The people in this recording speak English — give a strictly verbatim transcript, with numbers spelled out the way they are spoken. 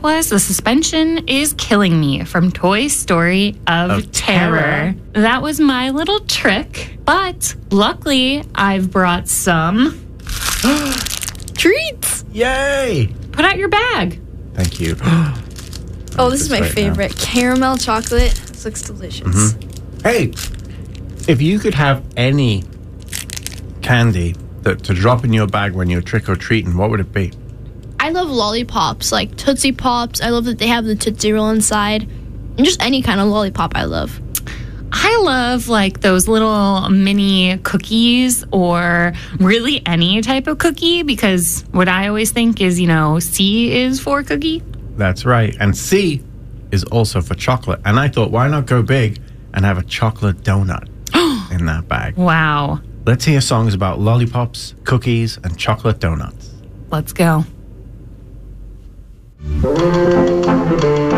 that was? The Suspension is Killing Me from Toy Story of, Of Terror. Terror. That was my little trick, but luckily I've brought some treats. Yay! Put out your bag. Thank you. Oh, this is my right now. favorite. Caramel chocolate. This looks delicious. Hey, if you could have any candy that to drop in your bag when you're trick-or-treating, what would it be? I love lollipops, like Tootsie Pops. I love that they have the Tootsie Roll inside. And just any kind of lollipop I love. I love like those little mini cookies or really any type of cookie because what I always think is, you know, C is for cookie. That's right. And C is also for chocolate. And I thought, why not go big and have a chocolate donut in that bag? Wow. Let's hear songs about lollipops, cookies, and chocolate donuts. Let's go.